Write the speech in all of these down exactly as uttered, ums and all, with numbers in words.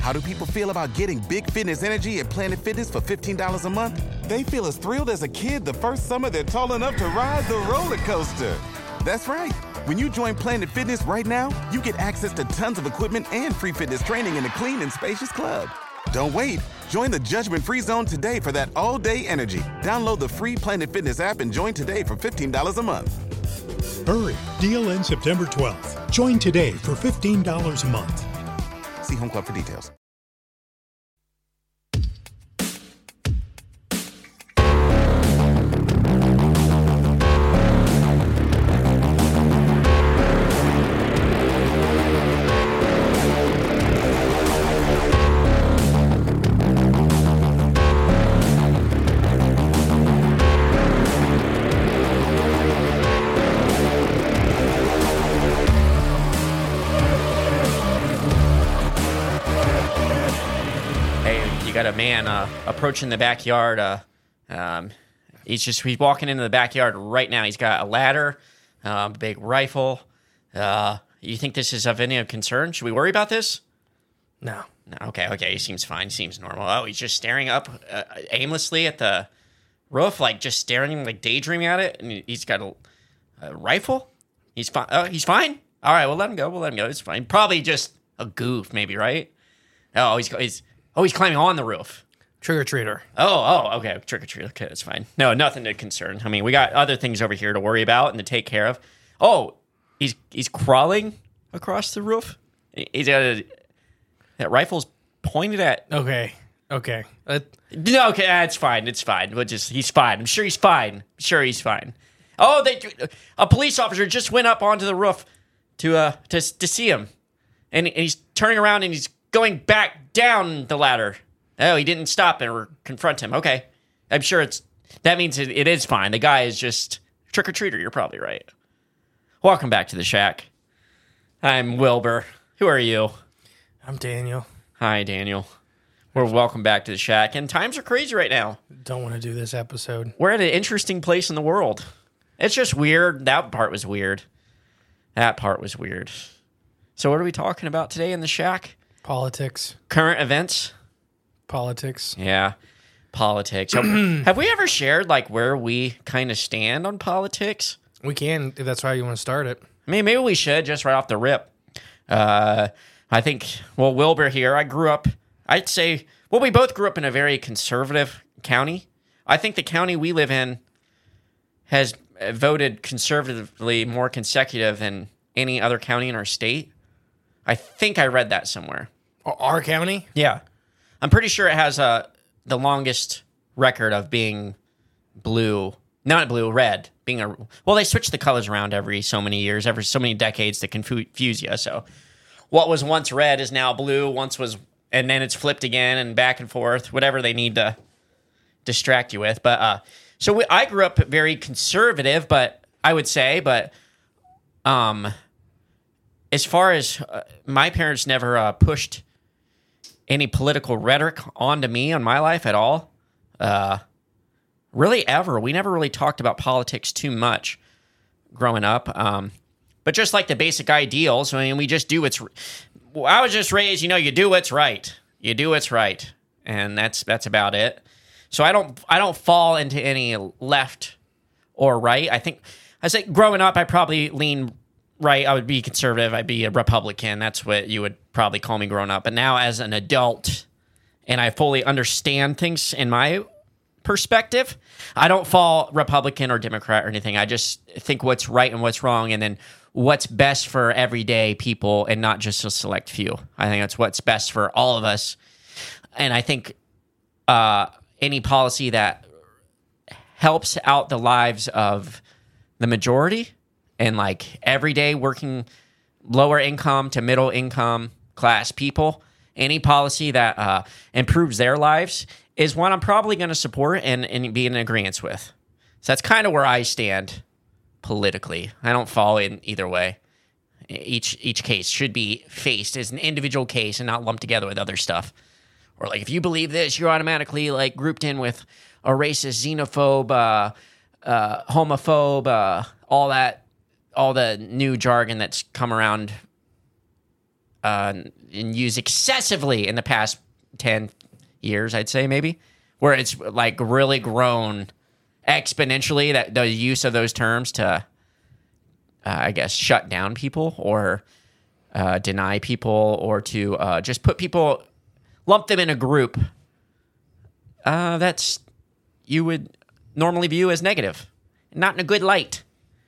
How do people feel about getting big fitness energy at Planet Fitness for fifteen dollars a month? They feel as thrilled as a kid the first summer they're tall enough to ride the roller coaster. That's right. When you join Planet Fitness right now, you get access to tons of equipment and free fitness training in a clean and spacious club. Don't wait. Join the judgment-free zone today for that all-day energy. Download the free Planet Fitness app and join today for fifteen dollars a month. Hurry. Deal ends September twelfth. Join today for fifteen dollars a month. See Home Club for details. Got a man uh, approaching the backyard. Uh, um, he's just he's walking into the backyard right now. He's got a ladder, um, a big rifle. Uh, you think this is of any concern? Should we worry about this? No. No. Okay. Okay. He seems fine. He seems normal. Oh, he's just staring up uh, aimlessly at the roof, like just staring, like daydreaming at it. And he's got a, a rifle. He's fine. Oh, he's fine. All right. We'll let him go. We'll let him go. It's fine. Probably just a goof, maybe, right? Oh, he's he's. Oh, he's climbing on the roof. Trick-or-treater. Oh, oh, okay. Trick-or-treat. Okay, that's fine. No, nothing to concern. I mean, we got other things over here to worry about and to take care of. Oh, he's he's crawling across the roof. He's got a, that rifle's pointed at... Okay, okay. Uh, no, okay, that's fine. It's fine. We'll just, he's fine. I'm sure he's fine. I'm sure he's fine. Oh, they a police officer just went up onto the roof to uh to, to see him. And, and he's turning around and he's going back down the ladder. Oh, he didn't stop or confront him. Okay. I'm sure it's... That means it, it is fine. The guy is just trick-or-treater. You're probably right. Welcome back to the shack. I'm Wilbur. Who are you? I'm Daniel. Hi, Daniel. We're welcome back to the shack. And times are crazy right now. Don't want to do this episode. We're at an interesting place in the world. It's just weird. That part was weird. That part was weird. So what are we talking about today in the shack? Politics. Current events? Politics. Yeah, politics. have, have we ever shared, like, where we kind of stand on politics? We can, if that's how you want to start it. I mean, maybe we should, just right off the rip. Uh, I think, well, Wilbur here, I grew up, I'd say, well, we both grew up in a very conservative county. I think the county we live in has voted conservatively more consecutive than any other county in our state. I think I read that somewhere. Our county? Yeah. I'm pretty sure it has uh, the longest record of being blue, not blue, red. Being a Well, they switch the colors around every so many years, every so many decades to confuse you. So what was once red is now blue, once was, and then it's flipped again and back and forth, whatever they need to distract you with. But uh, so we, I grew up very conservative, but I would say, but um. As far as uh, my parents never uh, pushed any political rhetoric onto me on my life at all, uh, really ever. We never really talked about politics too much growing up. Um, but just like the basic ideals, I mean, we just do what's. I was just raised, you know, you do what's right. You do what's right, and that's that's about it. So I don't I don't fall into any left or right. I think I say growing up, I probably lean. Right, I would be conservative. I'd be a Republican. That's what you would probably call me growing up. But now as an adult, and I fully understand things in my perspective, I don't fall Republican or Democrat or anything. I just think what's right and what's wrong, and then what's best for everyday people and not just a select few. I think that's what's best for all of us. And I think uh, any policy that helps out the lives of the majority and like everyday working lower income to middle income class people, any policy that uh, improves their lives is one I'm probably going to support and, and be in agreement with. So that's kind of where I stand politically. I don't fall in either way. Each each case should be faced as an individual case and not lumped together with other stuff. Or like if you believe this, you're automatically like grouped in with a racist, xenophobe, uh, uh, homophobe, uh, all that, all the new jargon that's come around uh, and used excessively in the past ten years, I'd say maybe, where it's like really grown exponentially, that the use of those terms to, uh, I guess, shut down people or uh, deny people or to uh, just put people, lump them in a group uh, that's you would normally view as negative, not in a good light.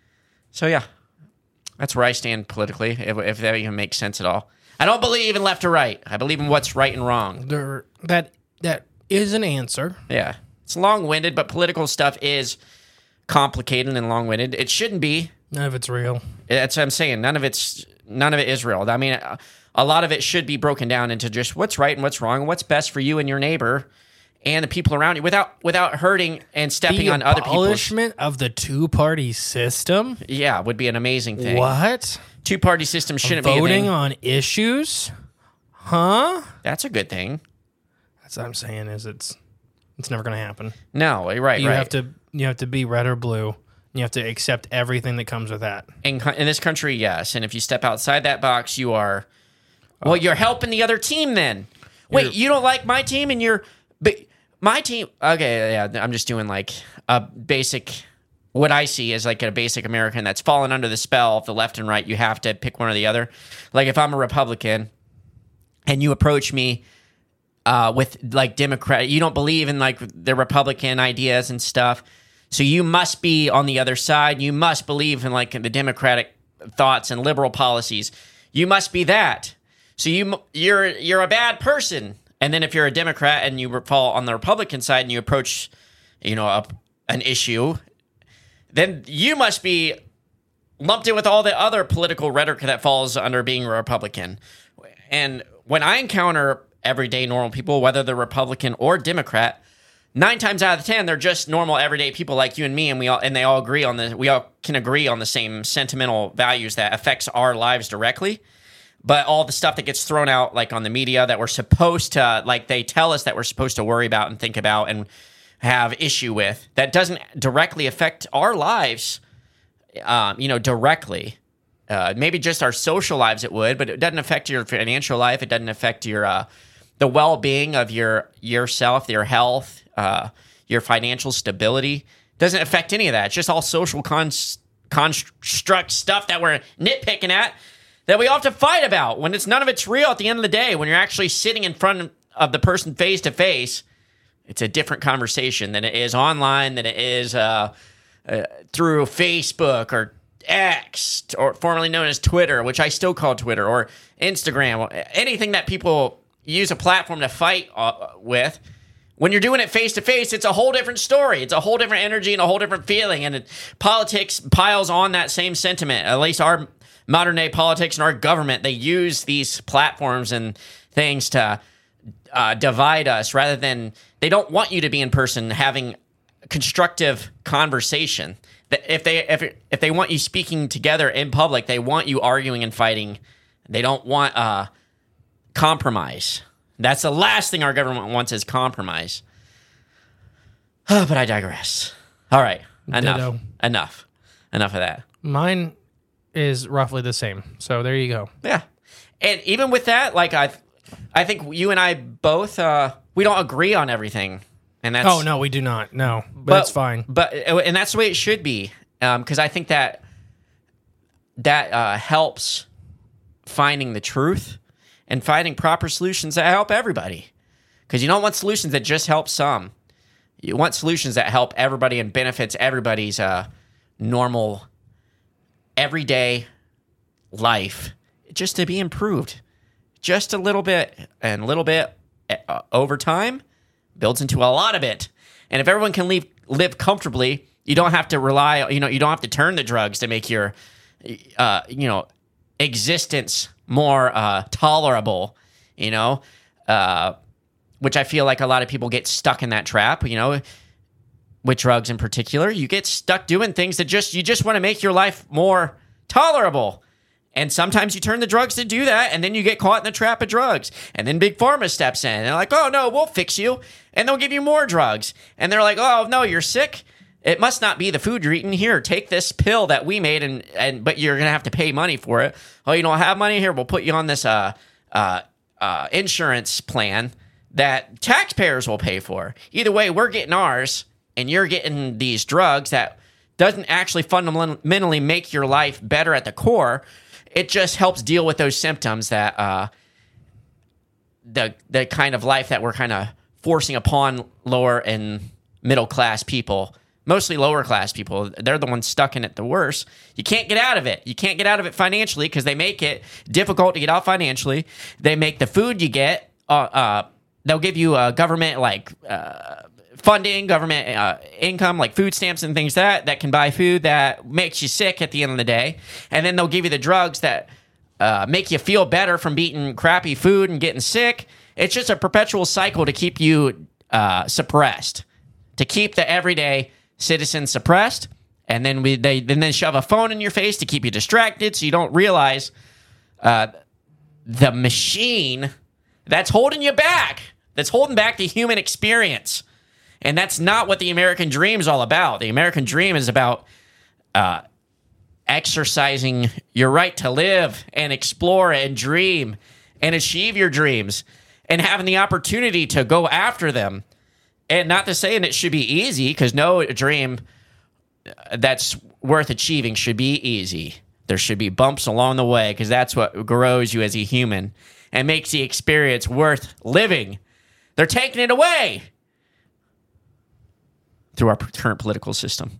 So yeah, that's where I stand politically, if, if that even makes sense at all. I don't believe in left or right. I believe in what's right and wrong. There, that that is an answer. Yeah. It's long-winded, but political stuff is complicated and long-winded. It shouldn't be. None of it's real. That's what I'm saying. None of it's none of it is real. I mean, a, a lot of it should be broken down into just what's right and what's wrong, and what's best for you and your neighbor and the people around you, without without hurting and stepping the on other people's. Abolishment of the two-party system. Yeah, would be an amazing thing. What? Two-party system shouldn't be a Voting thing. on issues? Huh? That's a good thing. That's what I'm saying. Is it's it's never going to happen. No, you're right. You right. have to you have to be red or blue. You have to accept everything that comes with that. In, in this country, yes. And if you step outside that box, you are, well, you're helping the other team then. Wait, you don't like my team and you're, but my team, okay, yeah, I'm just doing like a basic, what I see is like a basic American that's fallen under the spell of the left and right. You have to pick one or the other. Like if I'm a Republican and you approach me uh, with like Democrat, you don't believe in like the Republican ideas and stuff. So you must be on the other side. You must believe in like the Democratic thoughts and liberal policies. You must be that. So you you're you're a bad person. And then if you're a Democrat and you fall on the Republican side and you approach, you know, a, an issue, then you must be lumped in with all the other political rhetoric that falls under being a Republican. And when I encounter everyday normal people, whether they're Republican or Democrat, nine times out of ten, they're just normal, everyday people like you and me, and we all and they all agree on the we all can agree on the same sentimental values that affects our lives directly. But all the stuff that gets thrown out, like on the media, that we're supposed to, like they tell us that we're supposed to worry about and think about and have issue with, that doesn't directly affect our lives, um, you know, directly. Uh, maybe just our social lives it would, but it doesn't affect your financial life. It doesn't affect your uh, the well-being of your yourself, your health, uh, your financial stability. It doesn't affect any of that. It's just all social cons- construct stuff that we're nitpicking at, that we all have to fight about when it's none of it's real at the end of the day. When you're actually sitting in front of the person face to face, it's a different conversation than it is online, than it is uh, uh, through Facebook or X, or formerly known as Twitter, which I still call Twitter, or Instagram, anything that people use a platform to fight uh, with. When you're doing it face to face, it's a whole different story. It's a whole different energy and a whole different feeling. And it, politics piles on that same sentiment. At least our modern day politics and our government, they use these platforms and things to uh, divide us rather than, they don't want you to be in person having constructive conversation. If they if if they want you speaking together in public, they want you arguing and fighting. They don't want uh, compromise. That's the last thing our government wants, is compromise. Oh, but I digress. All right, enough, Ditto. enough, enough of that. Mine is roughly the same. So there you go. Yeah, and even with that, like I, I think you and I both uh, we don't agree on everything, and that's Oh no, we do not. No, but, but that's fine. But and that's the way it should be, because um, I think that that uh, helps finding the truth and finding proper solutions that help everybody. Because you don't want solutions that just help some. You want solutions that help everybody and benefits everybody's uh, normal, everyday life, just to be improved. Just a little bit, and a little bit uh, over time builds into a lot of it. And if everyone can live, live comfortably, you don't have to rely, you know, you don't have to turn to drugs to make your, uh, you know, existence more uh, tolerable, you know, uh, which I feel like a lot of people get stuck in that trap, you know, with drugs in particular. You get stuck doing things that just, you just want to make your life more tolerable. And sometimes you turn to drugs to do that, and then you get caught in the trap of drugs. And then Big Pharma steps in, and they're like, oh, no, we'll fix you. And they'll give you more drugs. And they're like, oh, no, you're sick. It must not be the food you're eating. Here, take this pill that we made, and, and but you're going to have to pay money for it. Oh, you don't have money? Here, we'll put you on this uh, uh, uh, insurance plan that taxpayers will pay for. Either way, we're getting ours, and you're getting these drugs that doesn't actually fundamentally make your life better at the core. It just helps deal with those symptoms that uh, the the kind of life that we're kind of forcing upon lower and middle class people. Mostly lower class people. They're the ones stuck in it the worst. You can't get out of it. You can't get out of it financially because they make it difficult to get out financially. They make the food you get, uh, uh, they'll give you uh, government like uh, funding, government uh, income, like food stamps and things that that can buy food that makes you sick at the end of the day. And then they'll give you the drugs that uh, make you feel better from eating crappy food and getting sick. It's just a perpetual cycle to keep you uh, suppressed, to keep the everyday citizens suppressed, and then we they then they shove a phone in your face to keep you distracted so you don't realize uh, the machine that's holding you back, that's holding back the human experience. And that's not what the American dream is all about. The American dream is about uh, exercising your right to live and explore and dream and achieve your dreams and having the opportunity to go after them. And not to say it should be easy, because no dream that's worth achieving should be easy. There should be bumps along the way, because that's what grows you as a human and makes the experience worth living. They're taking it away through our current political system.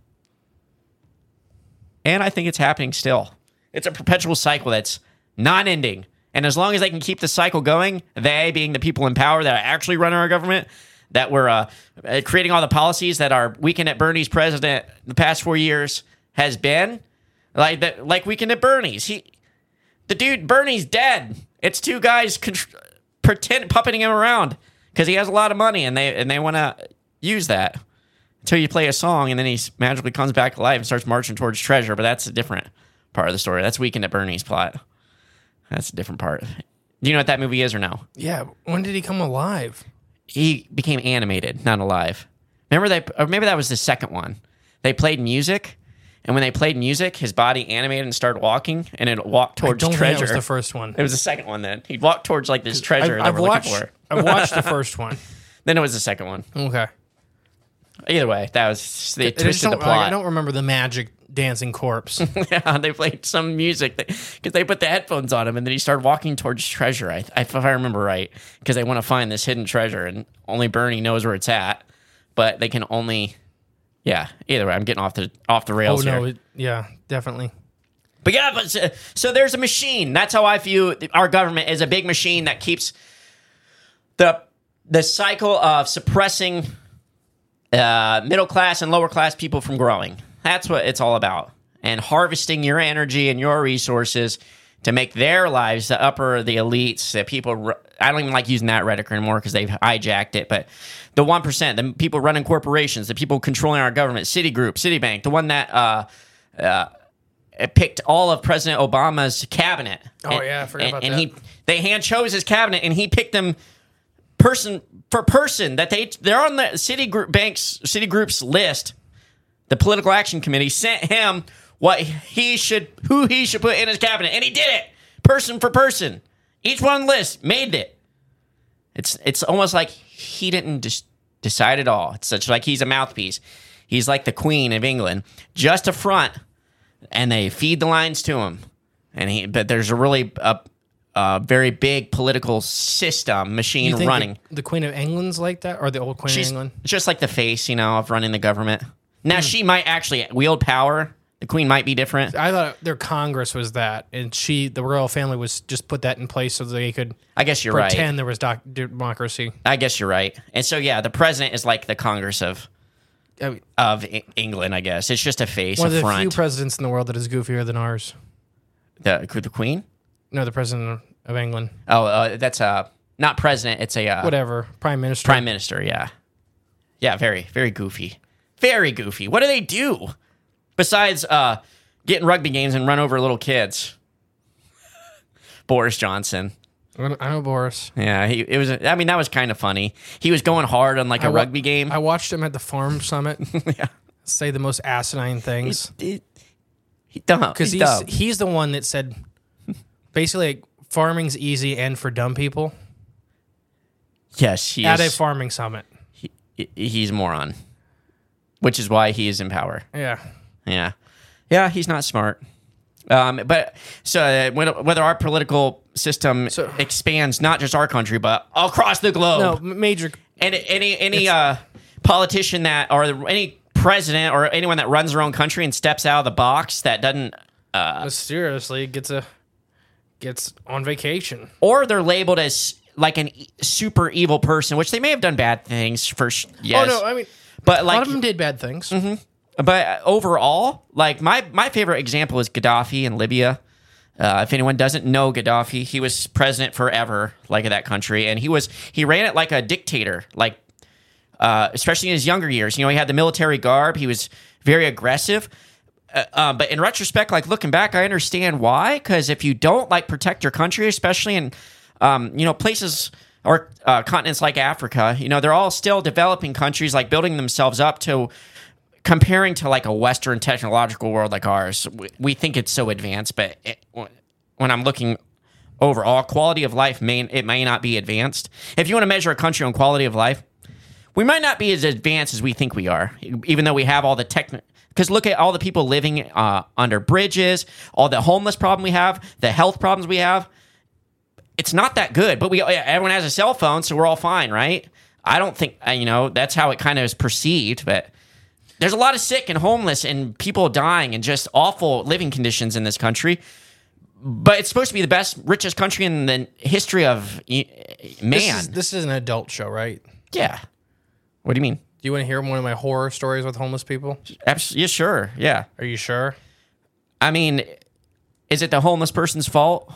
And I think it's happening still. It's a perpetual cycle that's non-ending. And as long as they can keep the cycle going, they, being the people in power that are actually running our government, that were uh, creating all the policies that our Weekend at Bernie's president the past four years has been, like that, like Weekend at Bernie's. He, the dude, Bernie's dead. It's two guys contr- pretend puppeting him around because he has a lot of money, and they and they want to use that until you play a song, and then he magically comes back alive and starts marching towards treasure. But that's a different part of the story. That's Weekend at Bernie's plot. That's a different part. Do you know what that movie is or no? Yeah. When did he come alive? He became animated, not alive. Remember that? Or maybe that was the second one. They played music, and when they played music, his body animated and started walking, and it walked towards I don't treasure. think that was the first one. It was the second one. Then he'd walk towards like this treasure I've, that I've we're watched, looking for. I've watched the first one. Then it was the second one. Okay. Either way, that was they I just twisted the don't- plot. I don't remember the magic dancing corpse. Yeah, they played some music because they put the headphones on him, and then he started walking towards treasure. I, I if I remember right, because they want to find this hidden treasure, and only Bernie knows where it's at. But they can only, yeah. Either way, I'm getting off the off the oh rails no, here. it, yeah, definitely. But yeah, but so, so there's a machine. That's how I view our government is a big machine that keeps the the cycle of suppressing uh, middle class and lower class people from growing. That's what it's all about. And harvesting your energy and your resources to make their lives, the upper, the elites, the people, I don't even like using that rhetoric anymore because they've hijacked it, but the one percent, the people running corporations, the people controlling our government, Citigroup, Citibank, the one that uh, uh, picked all of President Obama's cabinet. Oh, and, yeah, I forgot and, about and that. he they hand chose his cabinet, and he picked them person for person that they they're on the Citigroup bank's Citigroup's list. The Political Action Committee sent him what he should, who he should put in his cabinet, and he did it, person for person. Each one on the list made it. It's it's almost like he didn't just decide it all. It's such like he's a mouthpiece. He's like the Queen of England, just a front, and they feed the lines to him. And he, but there's a really a, a very big political system machine You think running. The, the Queen of England's like that, or the old Queen She's of England? just like the face, you know, of running the government. Now, Hmm. she might actually wield power. The Queen might be different. I thought their Congress was that, and she, the royal family, was just put that in place so they could I guess you're pretend right. there was doc- democracy. I guess you're right. And so, yeah, the president is like the Congress of I mean, of E- England, I guess. It's just a face, one a of the front. few presidents in the world that is goofier than ours. the, the Queen? No, the president of England. Oh, uh, that's uh, not president. It's a uh, Whatever, prime minister. prime minister, yeah. Yeah, very, very goofy. Very goofy. What do they do besides uh, get in rugby games and run over little kids? Boris Johnson. I know Boris. Yeah, he it was. I mean, that was kind of funny. He was going hard on like a I wa- rugby game. I watched him at the Farm Summit. Yeah. say the most asinine things. He, he dumb. Because He's, he's, dumb. he's the one that said, basically, like, farming's easy and for dumb people Yes, he at is. a farming summit. he, he's a moron, which is why he is in power. Yeah. Yeah, yeah, he's not smart. Um, but so uh, whether whether our political system So- expands not just our country but across the globe. No, m- major. Any any any uh, politician that or any president or anyone that runs their own country and steps out of the box that doesn't, mysteriously gets a gets on vacation. or they're labeled as like an e- super evil person, which they may have done bad things for. sh- Yes, Oh no, I mean, but a like, lot of them did bad things. but overall, like my my favorite example is Gaddafi in Libya. Uh, if anyone doesn't know Gaddafi, he was president forever, like of that country, and he was he ran it like a dictator, like uh, especially in his younger years. You know, he had the military garb. He was very aggressive. Uh, uh, but in retrospect, like looking back, I understand why. Because if you don't like protect your country, especially in um, you know places or uh, continents like Africa, you know they're all still developing countries, like building themselves up to. Comparing to like a Western technological world like ours, we, we think it's so advanced, but it, when I'm looking overall, quality of life may it may not be advanced. If you want to measure a country on quality of life, we might not be as advanced as we think we are, even though we have all the tech. Because look at all the people living uh, under bridges, all the homeless problem we have, the health problems we have. It's not that good, but we everyone has a cell phone, so we're all fine, right? I don't think you know that's how it kind of is perceived, but. There's a lot of sick and homeless and people dying and just awful living conditions in this country. But it's supposed to be the best, richest country in the history of man. This is, this is an adult show, right? Yeah. What do you mean? Do you want to hear one of my horror stories with homeless people? Abs- yeah, sure. Yeah. Are you sure? I mean, is it the homeless person's fault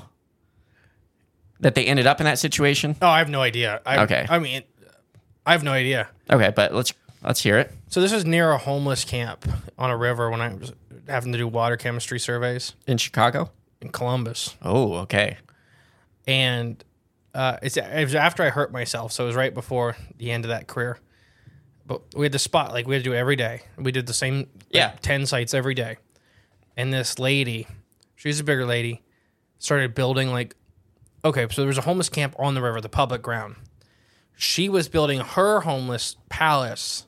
that they ended up in that situation? Oh, I have no idea. I, Okay. I mean, I have no idea. Okay, but let's let's hear it. So this is near a homeless camp on a river when I was having to do water chemistry surveys In Chicago? in Columbus. Oh, okay. And uh, it's, it was after I hurt myself, so it was right before the end of that career. But we had to spot, like we had to do it every day. We did the same like, Yeah. ten sites every day. And this lady, she's a bigger lady, started building like, okay, so there was a homeless camp on the river, the public ground. She was building her homeless palace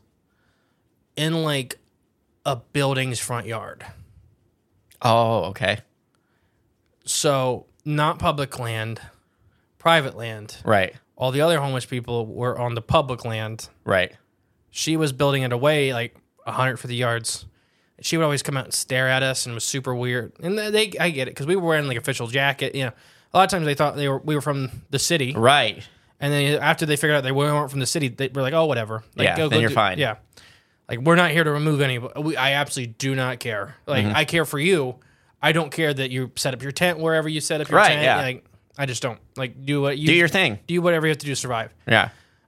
in like a building's front yard. Oh, okay. So not public land, private land. Right. All the other homeless people were on the public land. Right. She was building it away like one hundred fifty yards. She would always come out and stare at us, and it was super weird. And they, I get it, because we were wearing like official jacket. You know, a lot of times they thought they were we were from the city, Right. and then after they figured out they weren't from the city, they were like, "Oh, whatever." Like, Yeah, then you're fine. Yeah, like we're not here to remove any. We, I absolutely do not care. Like Mm-hmm. I care for you. I don't care that you set up your tent wherever you set up your Right, tent. yeah. Like I just don't. Like do what you Do your thing. Do whatever you have to do to survive. Yeah.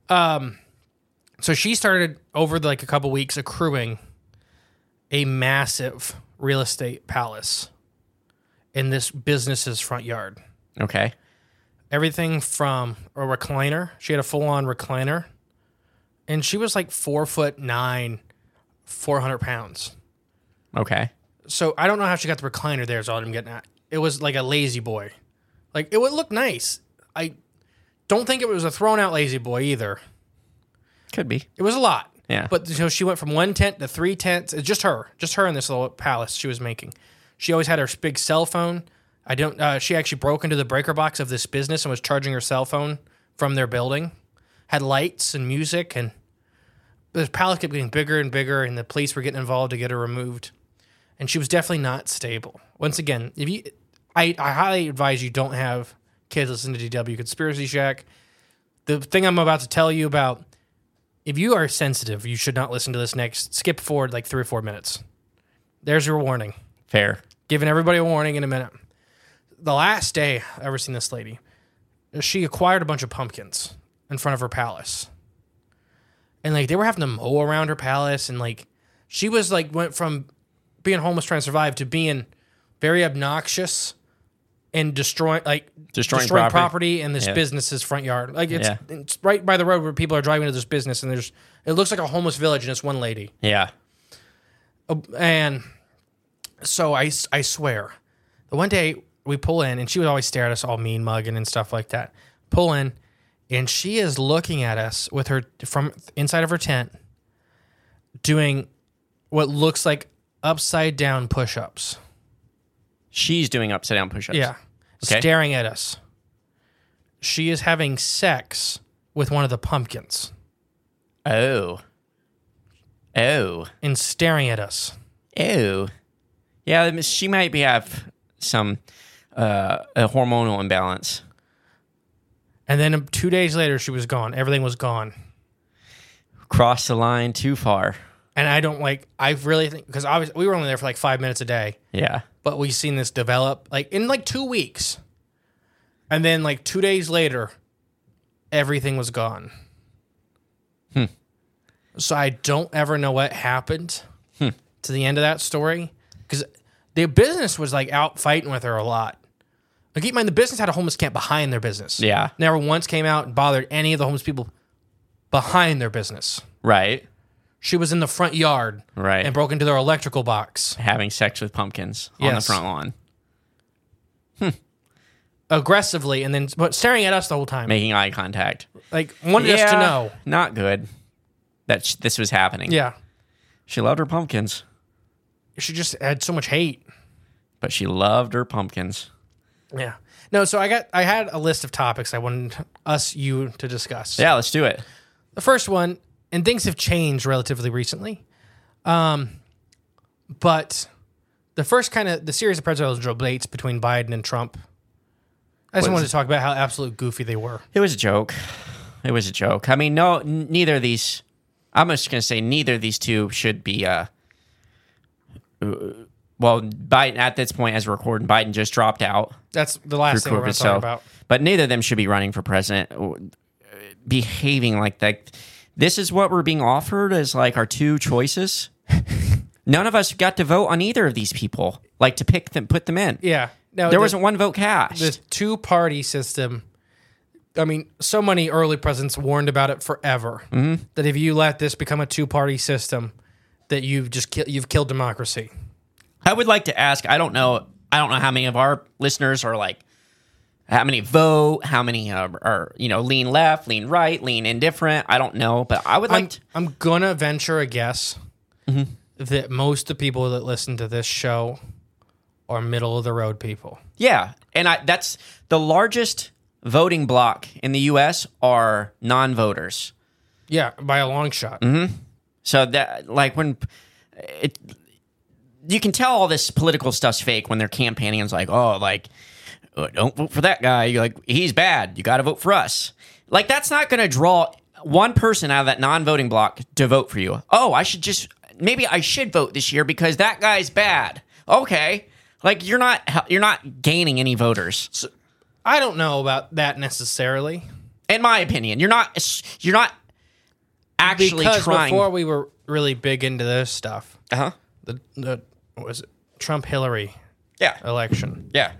So she started over like a couple weeks accruing a massive real estate palace in this business's front yard. Okay. Everything from a recliner. She had a full on recliner. And she was like four foot nine, four hundred pounds. Okay. So I don't know how she got the recliner there, is all I'm getting at. It was like a lazy boy. Like it would look nice. I don't think it was a thrown out lazy boy either. Could be. It was a lot. Yeah. But so she went from one tent to three tents. It's just her, just her in this little palace she was making. She always had her big cell phone. I don't. Uh, she actually broke into the breaker box of this business and was charging her cell phone from their building. Had lights and music, and the palace kept getting bigger and bigger, and the police were getting involved to get her removed. And she was definitely not stable. Once again, if you, I, I highly advise you don't have kids listen to D W Conspiracy Shack. The thing I'm about to tell you about. If you are sensitive, you should not listen to this next. Skip forward like three or four minutes. There's your warning. Fair. Giving everybody a warning in a minute. The last day I ever seen this lady, she acquired a bunch of pumpkins in front of her palace. And like they were having to mow around her palace, and like she was like went from being homeless trying to survive to being very obnoxious and destroying like Destroying property. property. in this Yeah. business's front yard. Like it's, Yeah. it's right by the road where people are driving to this business, and there's it looks like a homeless village, and it's one lady. Yeah. And so I, I swear, the one day we pull in, and she would always stare at us all mean mugging and stuff like that. Pull in, and she is looking at us with her from inside of her tent, doing what looks like upside down push-ups. She's doing upside down push-ups. Yeah, Okay. staring at us. She is having sex with one of the pumpkins Oh. Oh. and staring at us. Oh. Yeah, she might be have some uh, a hormonal imbalance. And then two days later, she was gone. Everything was gone. Crossed the line too far. And I don't like, I really think, because obviously we were only there for like five minutes a day, Yeah. but we've seen this develop like in like two weeks. And then like two days later, everything was gone. Hmm. So I don't ever know what happened Hmm. to the end of that story. Because the business was like out fighting with her a lot. Like, keep in mind, the business had a homeless camp behind their business. Yeah. Never once came out and bothered any of the homeless people behind their business. Right. She was in the front yard Right. and broke into their electrical box. Having sex with pumpkins on the Yes. front lawn. Aggressively, and then but staring at us the whole time. Making eye contact. Like, wanted us to know. Not good that sh- this was happening. Yeah. She loved her pumpkins, She just had so much hate. but she loved her pumpkins. Yeah. No, so I got I had a list of topics I wanted us you to discuss. Yeah, let's do it. The first one, and things have changed relatively recently. Um but the first kind of the series of presidential debates between Biden and Trump. I just What is wanted it? to talk about how absolute goofy they were. It was a joke. It was a joke. I mean, no, n- neither of these. I'm just gonna say neither of these two should be. Uh, uh, well, Biden at this point, as we're recording, Biden just dropped out. That's the last through thing we're going COVID, to talk so- about. But neither of them should be running for president. uh, Behaving like that. This is what we're being offered as like our two choices. None of us got to vote on either of these people. Like to pick them, put them in. Yeah. No, There the- wasn't one vote cast. the two-party system. I mean, so many early presidents warned about it forever. Mm-hmm. That if you let this become a two-party system, that you've just ki- you've killed democracy. I would like to ask. I don't know. I don't know how many of our listeners are like. How many vote? How many uh, are you know lean left, lean right, lean indifferent? I don't know, but I would like. I'm, to, I'm gonna venture a guess that most of the people that listen to this show are middle of the road people. yeah, and I that's the largest voting bloc in the U S are non-voters. Yeah, by a long shot. Mm-hmm. So that like when it, you can tell all this political stuff's fake when they're campaigning. And it's like, oh, like oh, don't vote for that guy. You're like, he's bad. You got to vote for us. Like that's not going to draw one person out of that non-voting bloc to vote for you. Oh, I should just maybe I should vote this year because that guy's bad. Okay, like you're not you're not gaining any voters. I don't know about that necessarily. In my opinion, you're not you're not actually Because trying. before we were really big into this stuff, uh huh. the the what was it Trump Hillary Yeah. election. Yeah.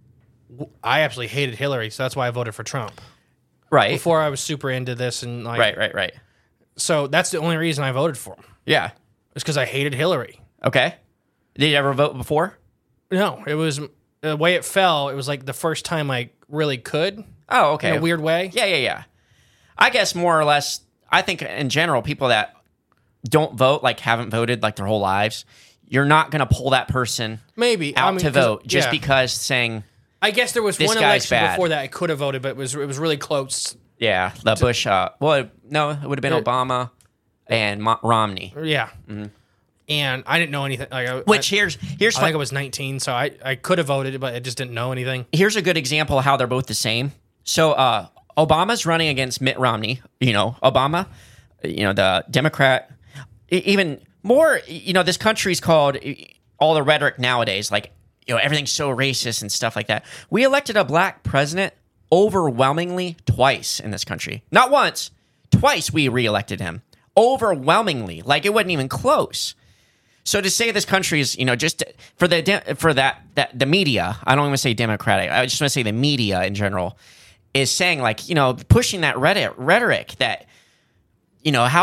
I absolutely hated Hillary, so that's why I voted for Trump. Right. Before I was super into this and like, Right. Right. Right. so that's the only reason I voted for him. Yeah. It's because I hated Hillary. Okay. Did you ever vote before? No, it was the way it fell. It was like the first time I really could. Oh, okay. In a weird way. Yeah, yeah, yeah. I guess more or less, I think in general, people that don't vote, like haven't voted like their whole lives, you're not going to pull that person Maybe out I mean, to 'cause- vote just yeah. because saying, I guess there was this one guy's election bad. before that I could have voted, but it was it was really close. yeah, the Bush, uh, well, no, it would have been Yeah. Obama and Mo- Romney. Yeah. And I didn't know anything. Like, I, Which I, here's here's I what- think I was nineteen, so I, I could have voted, but I just didn't know anything. here's a good example of how they're both the same. So uh, Obama's running against Mitt Romney. You know, Obama, you know, the Democrat. E- Even more, you know, this country's called all the rhetoric nowadays, like, you know, everything's so racist and stuff like that. We elected a black president overwhelmingly twice in this country. Not once, twice we reelected him. Overwhelmingly. Like, it wasn't even close. So to say this country is, you know, just for the de- for that that the media, I don't even say Democratic. I just want to say the media in general is saying like, you know, pushing that rhetoric, rhetoric that, you know, how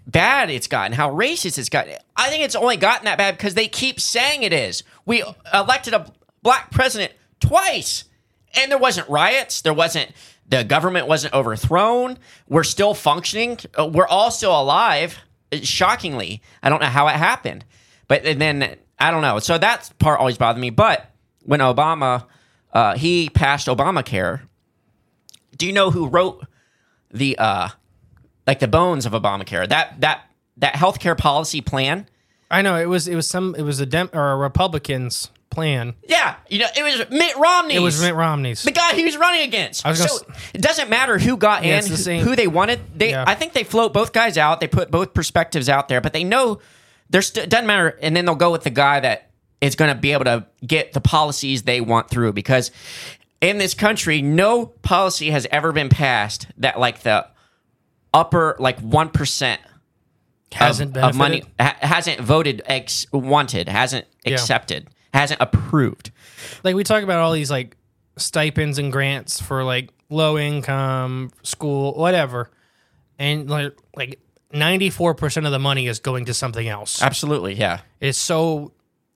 bad it's gotten, how racist it's gotten. I think it's only gotten that bad because they keep saying it is. We elected a black president twice, and there wasn't riots. There wasn't, the government wasn't overthrown. We're still functioning. Uh, We're all still alive. Shockingly, I don't know how it happened, but and then I don't know. So that part always bothered me. But when Obama, uh, he passed Obamacare. Do you know who wrote the uh, like the bones of Obamacare? That that that healthcare policy plan. I know it was it was some it was a Dem- or a Republicans plan. Yeah, you know, it was Mitt Romney. It was Mitt Romney's. The guy he was running against. I was So gonna it doesn't matter who got Yeah, in, it's the who, same- who they wanted. They, Yeah. I think they float both guys out. They put both perspectives out there, but they know there's st- it doesn't matter. And then they'll go with the guy that is going to be able to get the policies they want through. Because in this country, no policy has ever been passed that like the upper like one percent hasn't of, of money benefited. ha- hasn't voted ex- wanted, hasn't accepted, hasn't approved. Like we talk about all these like stipends and grants for like low income school whatever, and like like ninety-four percent of the money is going to something else. Absolutely, yeah. It's so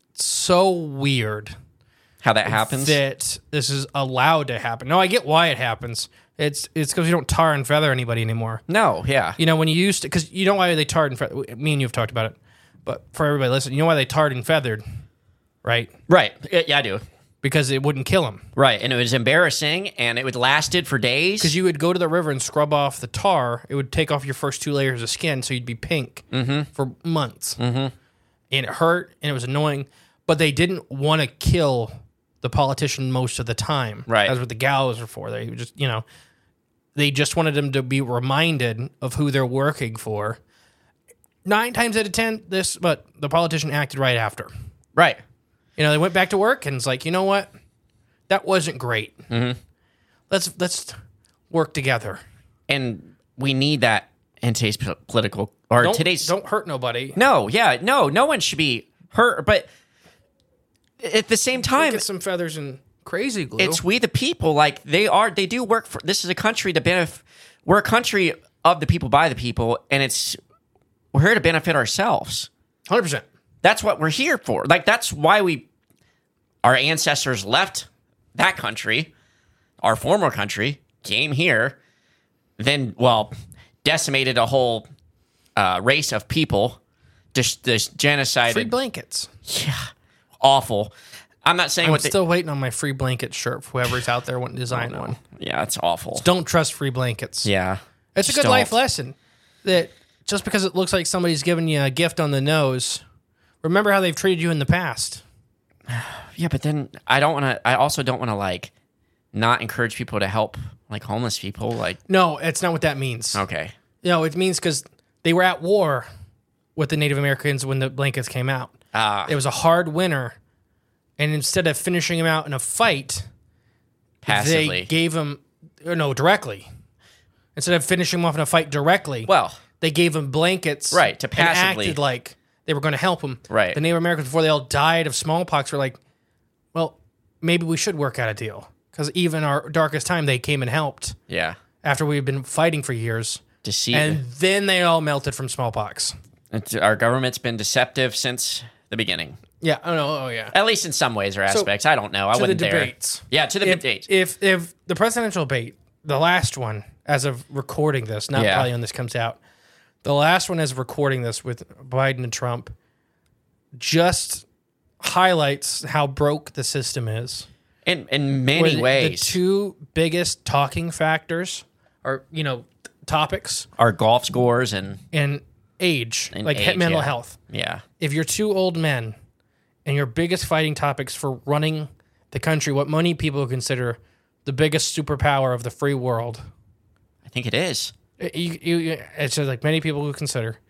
so weird How that happens. that this is allowed to happen. No, I get why it happens. It's it's because you don't tar and feather anybody anymore. No, yeah. You know, when you used to, because you know why they tarred and feathered. Me and you have talked about it, but for everybody listening, you know why they tarred and feathered, right? Right. Yeah, yeah, I do. Because it wouldn't kill them. Right. And it was embarrassing and it would lasted for days. Because you would go to the river and scrub off the tar. It would take off your first two layers of skin, so you'd be pink for months. Mm-hmm. And it hurt and it was annoying, but they didn't want to kill the politician most of the time. Right. That's what the gallows were for. They just, you know, they just wanted them to be reminded of who they're working for. Nine times out of ten, this, but the politician acted right after. Right. You know, they went back to work and it's like, you know what? That wasn't great. Mm-hmm. Let's let's work together. And we need that in today's po- political or Don't, today's. don't hurt nobody. No, yeah, no, no one should be hurt. But at the same time, Get some feathers and crazy glue. it's we the people. Like they are, they do work for. This is a country to benefit. We're a country of the people, by the people, and it's we're here to benefit ourselves. one hundred percent. That's what we're here for. Like that's why we, our ancestors left that country, our former country, came here, then well, decimated a whole uh, race of people, just this genocide. Free blankets. Yeah, awful. I'm not saying I'm what they, still waiting on my free blanket shirt for whoever's out there wanting to design one. yeah, it's awful. Don't trust free blankets. Yeah, It's a Just good life don't. lesson that just because it looks like somebody's giving you a gift on the nose, remember how they've treated you in the past. Yeah, but then I don't want to. I also don't want to like not encourage people to help like homeless people. Like No, it's not what that means. okay, No, it means because they were at war with the Native Americans when the blankets came out. Ah. It was a hard winter, and instead of finishing them out in a fight, passively. they gave them no directly. Instead of finishing them off in a fight directly, well, they gave them blankets, Right, to and passively- acted like they were going to help them. Right. The Native Americans before they all died of smallpox were like, well, maybe we should work out a deal because even our darkest time they came and helped yeah, after we've been fighting for years, deceit. and then they all melted from smallpox. It's- our government's been deceptive since the beginning. Yeah. Oh no. Oh yeah. At least in some ways or aspects. I don't know. I to the wouldn't dare. debates. Yeah, to the If, debates. if if the presidential debate, the last one, as of recording this, not Yeah. probably when this comes out, the last one as of recording this with Biden and Trump, just highlights how broke the system is. in in Where many the, ways. the two biggest talking factors are, you know, topics our golf scores and and age, And like age, mental yeah. health. yeah, If you're two old men and your biggest fighting topics for running the country, what many people consider the biggest superpower of the free world, I think it is. you, you, it's just like many people who consider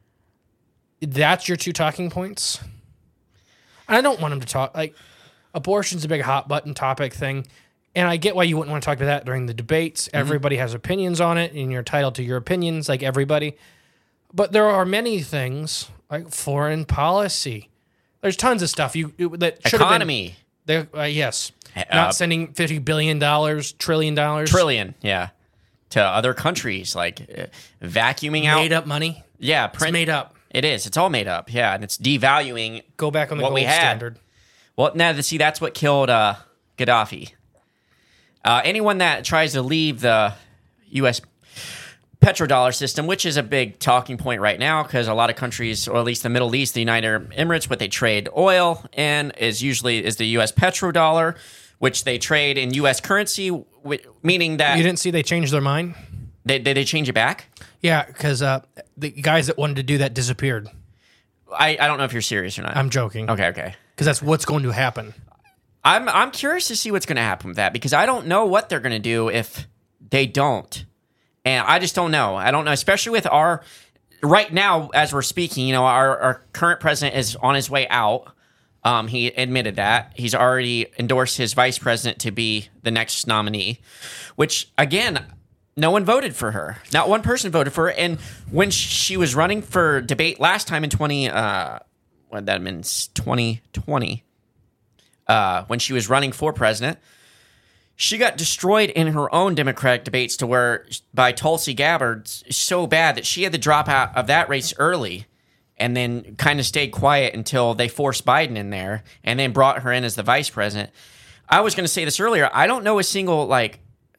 that's your two talking points. And I don't want them to talk like abortion's a big hot button topic thing. And I get why you wouldn't want to talk about that during the debates. Mm-hmm. Everybody has opinions on it, and you're entitled to your opinions, like everybody. But there are many things like foreign policy. There's tons of stuff you that should Economy, have been. Uh, yes, Uh, not sending fifty billion dollars, trillion dollars, trillion, yeah, to other countries like uh, vacuuming out. made up money. Yeah, It's print, made up. It is. It's all made up. Yeah, and it's devaluing Go back on the what gold we had. standard. Well, now see, that's what killed uh, Gaddafi. Uh, anyone that tries to leave the U S petrodollar system, which is a big talking point right now, because a lot of countries, or at least the Middle East, the United Arab Emirates, what they trade oil in is usually is the U S petrodollar, which they trade in U S currency, wh- meaning that You didn't see they changed their mind? they did they change it back. Yeah, because uh, the guys that wanted to do that disappeared. I, I don't know if you're serious or not. I'm joking. okay, okay. Because that's what's going to happen. I'm I'm curious to see what's going to happen with that, because I don't know what they're going to do if they don't, and I just don't know. I don't know, especially with our right now as we're speaking. You know, our our current president is on his way out. Um, he admitted that he's already endorsed his vice president to be the next nominee, which again, no one voted for her. Not one person voted for her. And when she was running for debate last time in twenty, uh, what that means twenty twenty. Uh, when she was running for president, she got destroyed in her own Democratic debates to where by Tulsi Gabbard so bad that she had to drop out of that race early and then kind of stayed quiet until they forced Biden in there and then brought her in as the vice president. I was going to say this earlier. I don't know a single like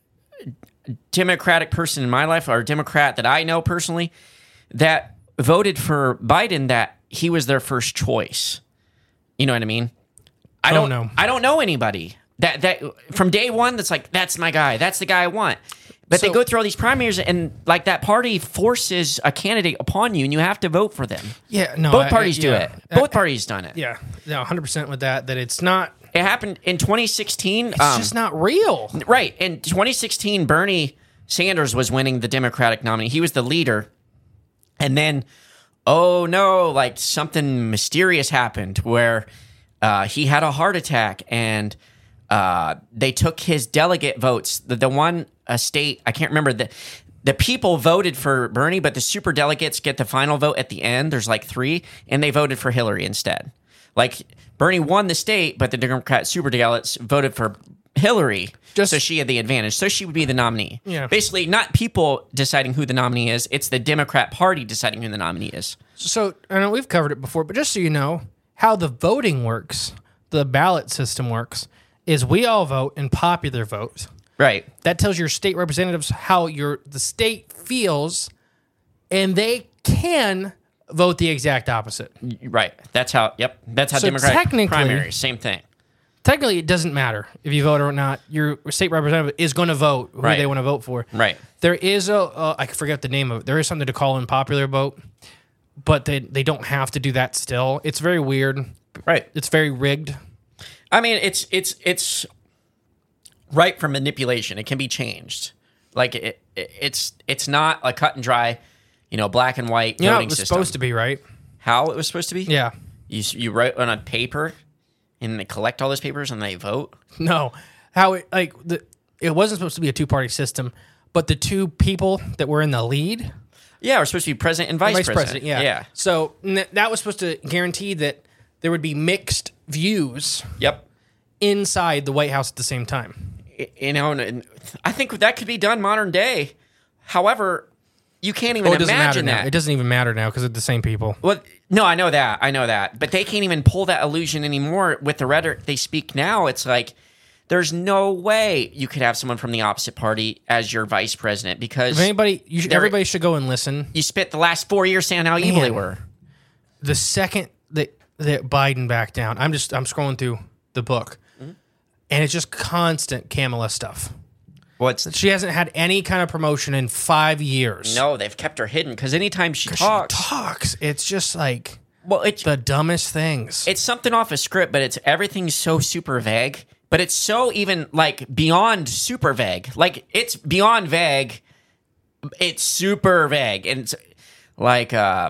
Democratic person in my life or Democrat that I know personally that voted for Biden that he was their first choice. You know what I mean? I don't know. I don't know anybody that that from day one that's like, that's my guy. That's the guy I want. But So- they go through all these primaries and like that party forces a candidate upon you and you have to vote for them. Yeah, no. Both I- parties I- do yeah. it. Both parties done it. Yeah, no, one hundred percent with that, that it's not, It happened in twenty sixteen. it's um, just not real. Right. In twenty sixteen, Bernie Sanders was winning the Democratic nominee. He was the leader. And then, oh no, like something mysterious happened where uh, he had a heart attack and uh, they took his delegate votes. The, the one uh, state, I can't remember, the, the people voted for Bernie, but the super delegates get the final vote at the end. There's like three, and they voted for Hillary instead. Like Bernie won the state, but the Democrat super delegates voted for Hillary, Just- so she had the advantage. So she would be the nominee. Yeah. Basically, not people deciding who the nominee is. It's the Democrat Party deciding who the nominee is. So, I know we've covered it before, but just so you know, how the voting works, the ballot system works, is we all vote in popular vote. Right. That tells your state representatives how your the state feels, and they can vote the exact opposite. Right. That's how, yep. That's how So Democratic technically- primaries, same thing. Technically, it doesn't matter if you vote or not. Your state representative is going to vote who Right. they want to vote for. Right. There is a, uh, I forget the name of it. There is something to call in popular vote, but they, they don't have to do that still. It's very weird. Right. It's very rigged. I mean, it's it's it's right for manipulation. It can be changed. Like it, it it's it's not a cut and dry, you know, black and white Yeah, voting it was system. supposed to be, right? How it was supposed to be? Yeah. You s- you write on a paper, and they collect all those papers and they vote. No. How it, like, the, it wasn't supposed to be a two party system, but the two people that were in the lead, Yeah, we're supposed to be president and vice, vice president. president, yeah. Yeah. So n- that was supposed to guarantee that there would be mixed views Yep. inside the White House at the same time. I- You know, and- and I think that could be done modern day. However, you can't even Oh, it doesn't matter imagine now. that. It doesn't even matter now because it's the same people. Well, no, I know that. I know that. But they can't even pull that illusion anymore with the rhetoric they speak now. It's like there's no way you could have someone from the opposite party as your vice president because If anybody, you should, There- everybody should go and listen. you spent the last four years saying how evil they Man. were. The second that that Biden backed down, I'm just I'm scrolling through the book, Mm-hmm. and it's just constant Kamala stuff. What's She hasn't had any kind of promotion in five years. no? They've kept her hidden because anytime she She talks, talks. It's just like well, it's the dumbest things. it's something off a script, but it's everything's so super vague. But it's so even like beyond super vague. Like it's beyond vague. It's super vague, and it's like uh,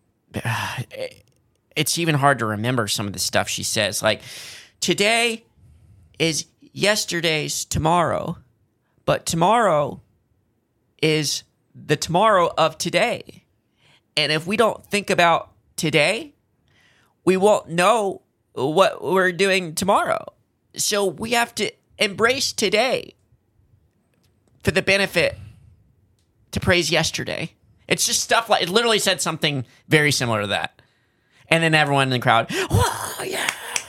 it's even hard to remember some of the stuff she says. Like today is yesterday's tomorrow, but tomorrow is the tomorrow of today. And if we don't think about today, we won't know what we're doing tomorrow. So we have to embrace today for the benefit to praise yesterday. It's just stuff like, it literally said something very similar to that. And then everyone in the crowd, whoa, yeah,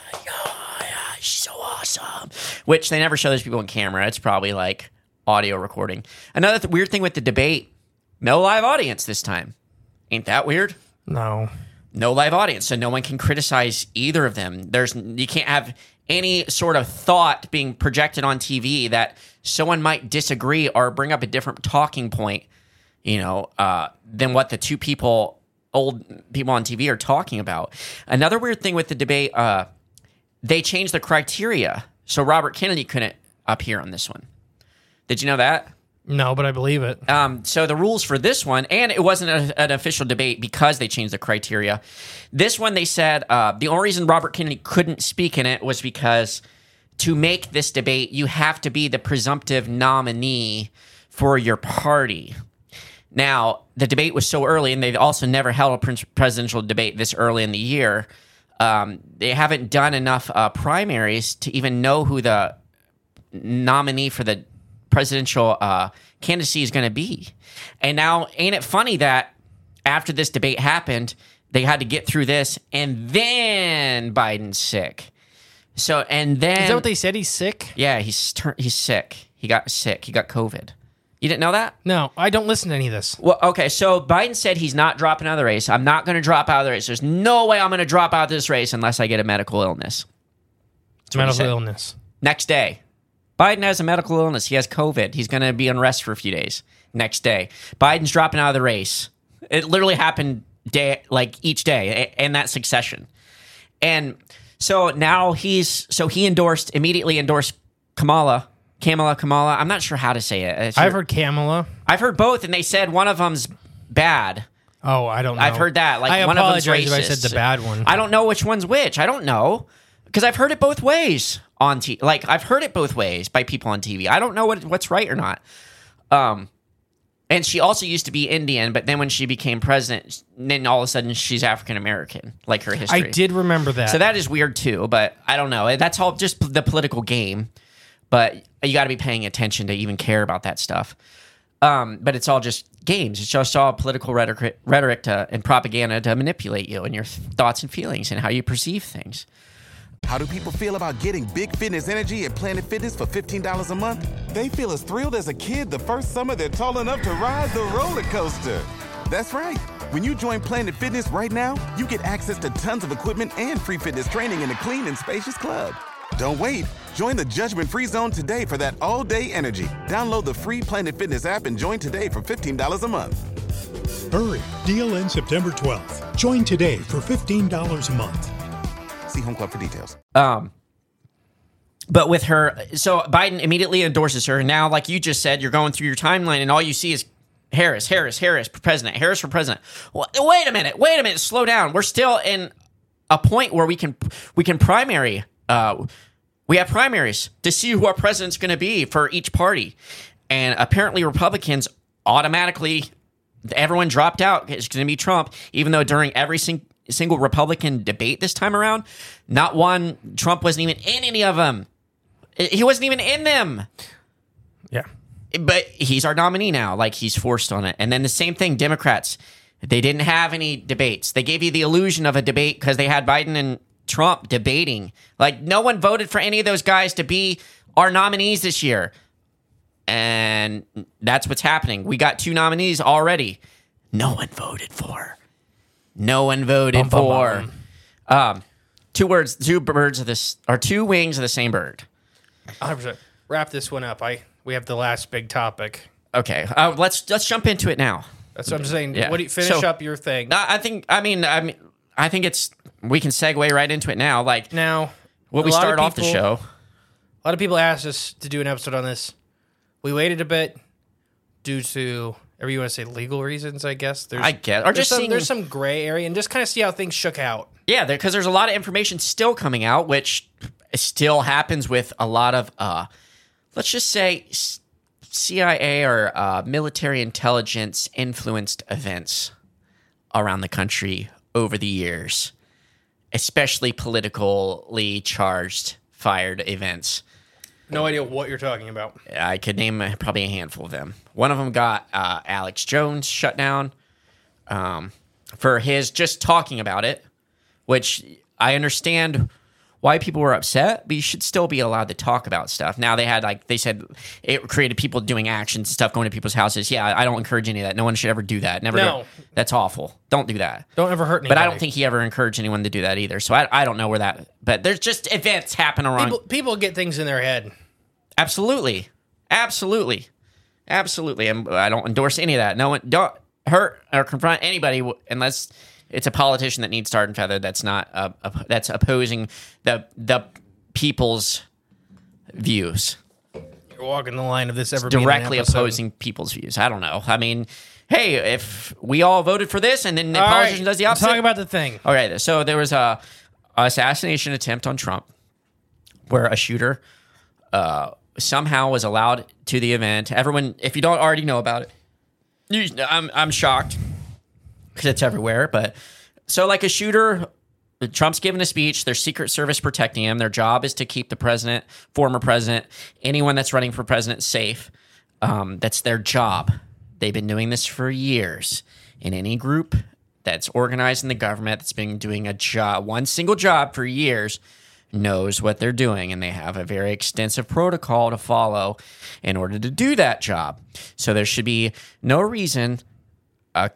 yeah, yeah, she's so awesome. Which they never show those people on camera. It's probably like audio recording. Another th- weird thing with the debate, no live audience this time. Ain't that weird? No. No live audience, so no one can criticize either of them. There's you can't have any sort of thought being projected on T V that someone might disagree or bring up a different talking point, you know, uh, than what the two people, old people on T V are talking about. Another weird thing with the debate, uh, they changed the criteria, so Robert Kennedy couldn't appear on this one. Did you know that? No, but I believe it. Um, so the rules for this one, and it wasn't a, an official debate because they changed the criteria. This one, they said uh, the only reason Robert Kennedy couldn't speak in it was because to make this debate, you have to be the presumptive nominee for your party. Now, the debate was so early, and they've also never held a pre- presidential debate this early in the year. Um, they haven't done enough uh, primaries to even know who the nominee for the presidential uh, candidacy is going to be. And now, ain't it funny that after this debate happened, they had to get through this, and then Biden's sick. So, and then... Is that what they said? He's sick? Yeah, he's tur- he's sick. He got sick. He got COVID. You didn't know that? No, I don't listen to any of this. Well, okay, so Biden said he's not dropping out of the race. I'm not going to drop out of the race. There's no way I'm going to drop out of this race unless I get a medical illness. That's what he Medical said. illness. Next day, Biden has a medical illness. He has COVID. He's going to be on rest for a few days. Next day, Biden's dropping out of the race. It literally happened day like each day in that succession. And so now he's so he endorsed immediately endorsed Kamala, Kamala, Kamala. I'm not sure how to say it. It's I've your- heard Kamala. I've heard both, and they said one of them's bad. Oh, I don't know. I've heard that. Like I one of them's apologize racist. if I said the bad one. I don't know which one's which. I don't know because I've heard it both ways on T V. Like I've heard it both ways by people on T V. I don't know what what's right or not. Um, and she also used to be Indian, but then when she became president, then all of a sudden she's African American, like her history. I did remember that. So that is weird too, but I don't know. That's all just the political game. But you got to be paying attention to even care about that stuff. Um, but it's all just games. It's just all political rhetoric, rhetoric to, and propaganda to manipulate you and your th- thoughts and feelings and how you perceive things. How do people feel about getting big fitness energy at Planet Fitness for fifteen dollars a month? They feel as thrilled as a kid the first summer they're tall enough to ride the roller coaster. That's right. When you join Planet Fitness right now, you get access to tons of equipment and free fitness training in a clean and spacious club. Don't wait. Join the judgment-free zone today for that all-day energy. Download the free Planet Fitness app and join today for fifteen dollars a month. Hurry, deal ends September twelfth. Join today for fifteen dollars a month. See Home Club for details. Um, but with her, so Biden immediately endorses her. And now, like you just said, you're going through your timeline and all you see is Harris, Harris, Harris for president, Harris for president. Well, wait a minute, wait a minute, slow down. We're still in a point where we can we can primary. Uh, we have primaries to see who our president's going to be for each party, and apparently Republicans automatically everyone dropped out. It's going to be Trump, even though during every sing- single Republican debate this time around, not one Trump wasn't even in any of them. He wasn't even in them. Yeah. But he's our nominee now. Like, he's forced on it. And then the same thing, Democrats. They didn't have any debates. They gave you the illusion of a debate because they had Biden and Trump debating. Like, no one voted for any of those guys to be our nominees this year. And that's what's happening. We got two nominees already. No one voted for. No one voted Bum, bum, for. bum. Um, two words, two birds of this, or two wings of the same bird. one hundred percent. Wrap this one up. I we have the last big topic. Okay, uh, let's let's jump into it now. That's what I'm saying. Yeah. What do you finish So- up your thing? I I think. I mean. I mean. I think it's. We can segue right into it now. Like Now, what a we lot of started off the people- show. A lot of people asked us to do an episode on this. We waited a bit due to, or you want to say legal reasons, I guess. There's, I guess, or there's just some, seeing. there's some gray area, and just kind of see how things shook out. Yeah, because there's a lot of information still coming out, which still happens with a lot of, uh, let's just say, C I A or uh, military intelligence influenced events around the country over the years, especially politically charged, fired events. No idea what you're talking about. I could name uh, probably a handful of them. One of them got uh, Alex Jones shut down. um, for his just talking about it, which I understand why people were upset, but you should still be allowed to talk about stuff. Now they had like they said it created people doing actions and stuff, going to people's houses. Yeah, I don't encourage any of that. No one should ever do that. Never. No. Do, that's awful. Don't do that. Don't ever hurt anybody. But I don't think he ever encouraged anyone to do that either. So I, I don't know where that. But there's just events happen around. People, people get things in their head. Absolutely, absolutely, absolutely. And I don't endorse any of that. No one don't hurt or confront anybody unless it's a politician that needs tarred and feathered. That's not uh, uh, that's opposing the the people's views. You're walking the line of this ever Directly being an episode. opposing people's views. I don't know. I mean, hey, if we all voted for this and then the All politician right, does the let's opposite. talk about the thing. Okay, so there was a, a assassination attempt on Trump where a shooter uh, somehow was allowed to the event. Everyone, if you don't already know about it, you, I'm I'm shocked because it's everywhere. But so like a shooter, Trump's giving a speech. There's Secret Service protecting him. Their job is to keep the president, former president, anyone that's running for president safe. Um, that's their job. They've been doing this for years. In any group that's organized in the government that's been doing a job, one single job for years, knows what they're doing, and they have a very extensive protocol to follow in order to do that job. So there should be no reason a,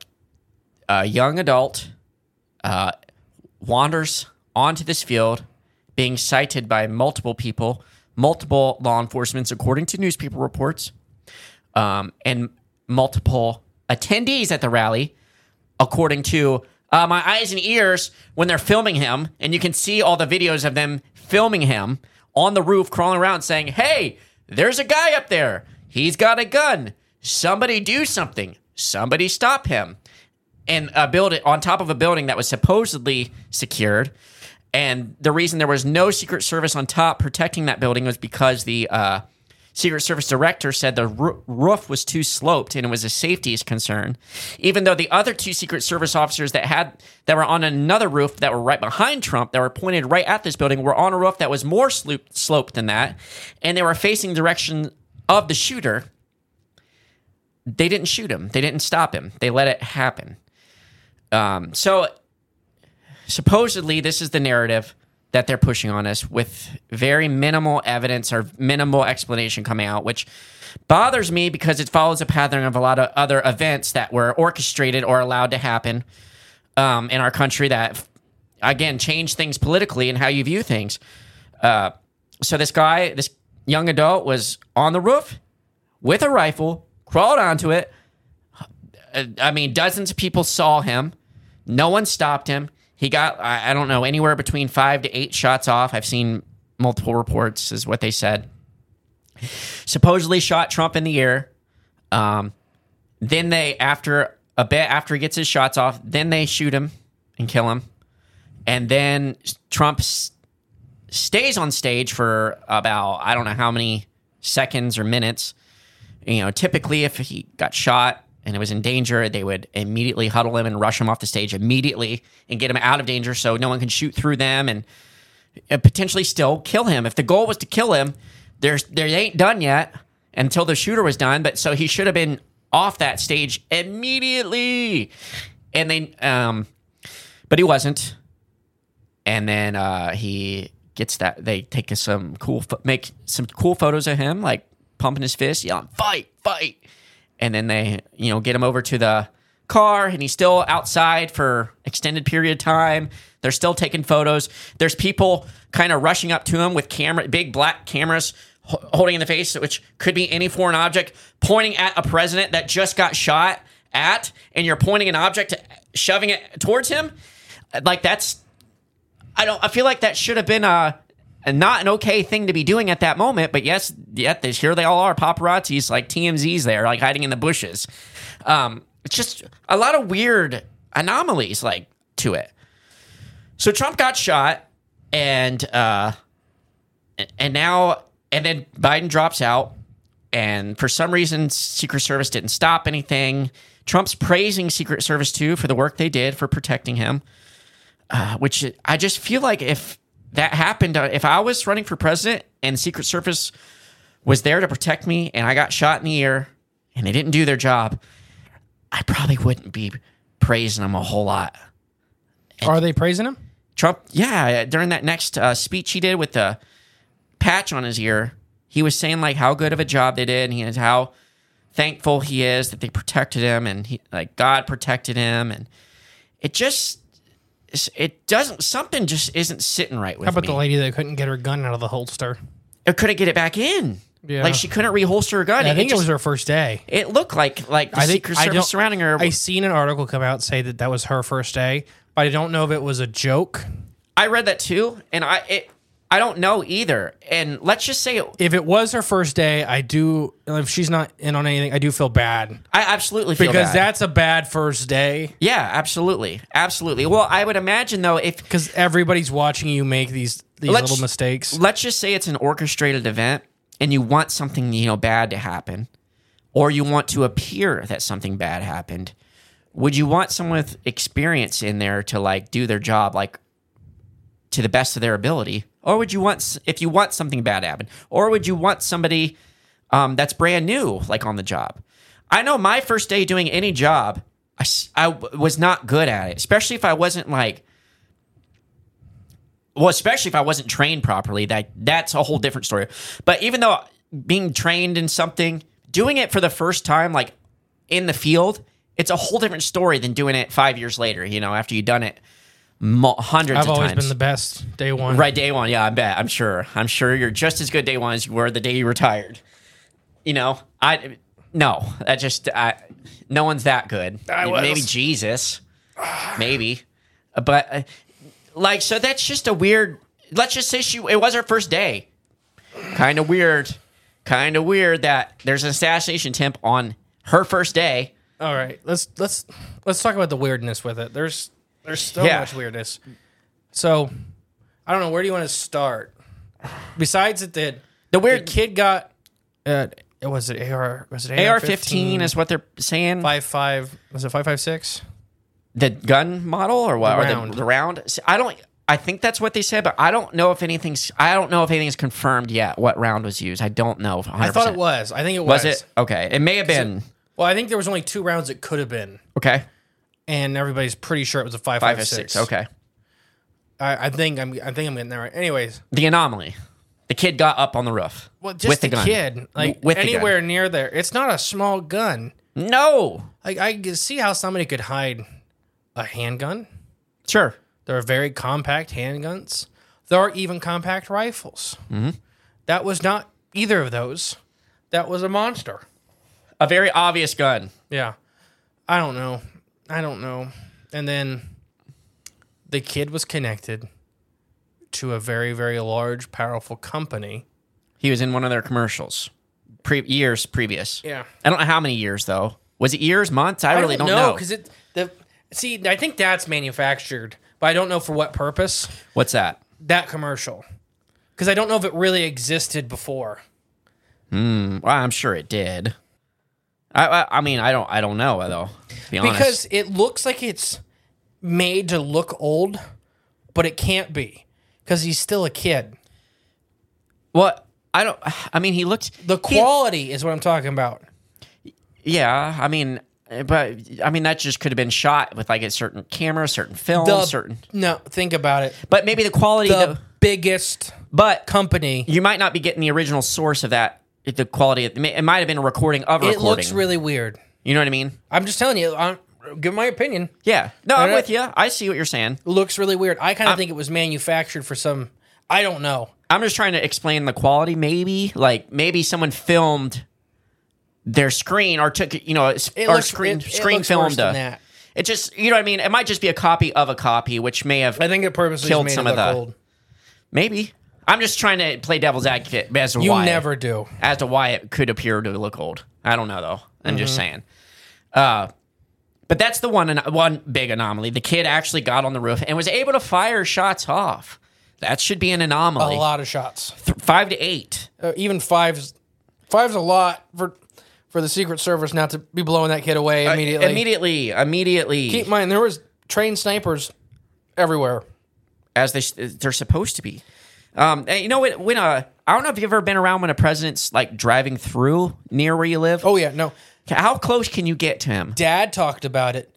a young adult uh, wanders onto this field being cited by multiple people, multiple law enforcement, according to newspaper reports, um, and multiple attendees at the rally, according to uh, my eyes and ears when they're filming him, and you can see all the videos of them filming him on the roof, crawling around saying, hey, there's a guy up there. He's got a gun. Somebody do something. Somebody stop him. And a building on top of a building that was supposedly secured. And the reason there was no Secret Service on top protecting that building was because the uh, Secret Service director said the r- roof was too sloped and it was a safety concern. Even though the other two Secret Service officers that had that were on another roof that were right behind Trump, that were pointed right at this building, were on a roof that was more sloop- sloped than that, and they were facing the direction of the shooter. They didn't shoot him. They didn't stop him. They let it happen. Um, so supposedly this is the narrative that they're pushing on us with very minimal evidence or minimal explanation coming out, which bothers me because it follows a pattern of a lot of other events that were orchestrated or allowed to happen um, in our country that, again, change things politically and how you view things. Uh, so this guy, this young adult was on the roof with a rifle, crawled onto it. I mean, dozens of people saw him. No one stopped him. He got, I don't know, anywhere between five to eight shots off. I've seen multiple reports, is what they said. Supposedly shot Trump in the ear. Um, then they, after a bit, after he gets his shots off, then they shoot him and kill him. And then Trump s- stays on stage for about, I don't know how many seconds or minutes. You know, typically if he got shot and it was in danger, they would immediately huddle him and rush him off the stage immediately and get him out of danger so no one can shoot through them and, and potentially still kill him. If the goal was to kill him, there's they ain't done yet until the shooter was done. But so he should have been off that stage immediately. And they, um, but he wasn't. And then uh, he gets that. They take some cool, make some cool photos of him, like pumping his fist, yelling, "Fight, fight!" And then they, you know, get him over to the car, and he's still outside for extended period of time. They're still taking photos. There's people kind of rushing up to him with camera, big black cameras ho- holding in the face, which could be any foreign object, pointing at a president that just got shot at, and you're pointing an object, shoving it towards him. Like that's, I don't, I feel like that should have been a, not an okay thing to be doing at that moment, but yes, yet yeah, here they all are, paparazzis, like T M Z's there, like hiding in the bushes. Um, it's just a lot of weird anomalies, like, to it. So Trump got shot, and uh, and now, and then Biden drops out, and for some reason, Secret Service didn't stop anything. Trump's praising Secret Service, too, for the work they did for protecting him, uh, which I just feel like if that happened, uh, if I was running for president and Secret Service was there to protect me and I got shot in the ear and they didn't do their job, I probably wouldn't be praising him a whole lot. Are they praising him? Trump, yeah, during that next uh, speech he did with the patch on his ear, he was saying like how good of a job they did, and he is how thankful he is that they protected him, and he, like God protected him, and it just it doesn't something just isn't sitting right with me. How about the lady that couldn't get her gun out of the holster? It couldn't get it back in. Yeah. Like she couldn't reholster her gun. Yeah, I think it, just, was her first day. It looked like like the I think Secret I Service don't- surrounding her. I seen an article come out say that that was her first day, but I don't know if it was a joke. I read that too, and I it, I don't know either. And let's just say it, If it was her first day, I do. If she's not in on anything, I do feel bad I absolutely feel because bad. that's a bad first day. Yeah, absolutely, absolutely. Well, I would imagine though, if Because everybody's watching you make these these Let's- little mistakes. let's just say it's an orchestrated event, and you want something you know bad to happen, or you want to appear that something bad happened, would you want someone with experience in there to like do their job like to the best of their ability, or would you want if you want something bad to happen, or would you want somebody um, that's brand new like on the job? I know my first day doing any job, I, s- I w- was not good at it, especially if I wasn't like. Well, especially if I wasn't trained properly, that that's a whole different story. But even though being trained in something, doing it for the first time, like in the field, it's a whole different story than doing it five years later. You know, after you've done it mo- hundreds I've of always times. been the best day one. Right, day one. Yeah, I bet. I'm sure. I'm sure you're just as good day one as you were the day you retired. You know, I no, that just I, no one's that good. I was. Maybe Jesus, maybe, but. Uh, Like, so that's just a weird, let's just say she, it was her first day. Kind of weird. Kind of weird that there's an assassination attempt on her first day. All right, let's let's let's talk about the weirdness with it. There's there's so Yeah. much weirdness. So I don't know, where do you want to start? Besides it, that The weird the kid got uh, was it A R was it A R fifteen is what they're saying. five five was it five five six? The gun model or what? The Or round. the, the round? See, I don't, I think that's what they said, but I don't know if anything's, I don't know if anything's confirmed yet what round was used. I don't know. one hundred percent. I thought it was. I think it was. Was it? Okay. It may have been. Well, I think there was only two rounds it could have been, Okay. and everybody's pretty sure it was a five Five five or six. six. Okay. I, I think I'm I think I'm getting that right. Anyways, The anomaly. The kid got up on the roof. well, just with the, the gun. kid, like W- with the gun. anywhere near there, it's not a small gun. No. Like I can see how somebody could hide a handgun. Sure. There are very compact handguns. There are even compact rifles. Mm-hmm. That was not either of those. That was a monster. A very obvious gun. Yeah. I don't know. I don't know. And then the kid was connected to a very, very large, powerful company. He was in one of their commercials. Pre- years previous. Yeah. I don't know how many years, though. Was it years, months? I, really don't, know. because it the see. I think that's manufactured, but I don't know for what purpose. What's that? That commercial, because I don't know if it really existed before. Well, I'm sure it did. I, I, I mean, I don't, I don't know though. To be honest, Because it looks like it's made to look old, but it can't be because he's still a kid. what I don't. I mean, he looked The he- quality is what I'm talking about. yeah, I mean, but I mean that just could have been shot with like a certain camera, certain film, The certain. no, think about it. But maybe the quality. The The, biggest but company. you might not be getting the original source of that. The quality. It, may, it might have been a recording of a It recording. looks really weird. You know what I mean? I'm just telling you. I'm, give my opinion. Yeah. No, I'm Right. with you. I see what you're saying. It looks really weird. I kind of I'm- think it was manufactured for some. I don't know. I'm just trying to explain the quality. Maybe like maybe someone filmed their screen or took you know It or looks screen it, it screen looks filmed worse than a- that. It just you know what I mean. It might just be a copy of a copy, which may have I think it purposely killed made some it of look the- old. maybe. I'm just trying to play devil's advocate as to You why never do. as to why it could appear to look old. I don't know though. I'm Mm-hmm. just saying. Uh, but that's the one one big anomaly. The kid actually got on the roof and was able to fire shots off. That should be an A anomaly. lot of shots. Th- five to eight. Uh, even five's five's a lot for for the Secret Service not to be blowing that kid away immediately. Uh, immediately, immediately, Keep in mind there was trained snipers everywhere. as they they're supposed to be. Um, and you know when when uh, I don't know if you've ever been around when a president's like driving through near where you live. Oh yeah, no. How close can you get to him? Dad talked about it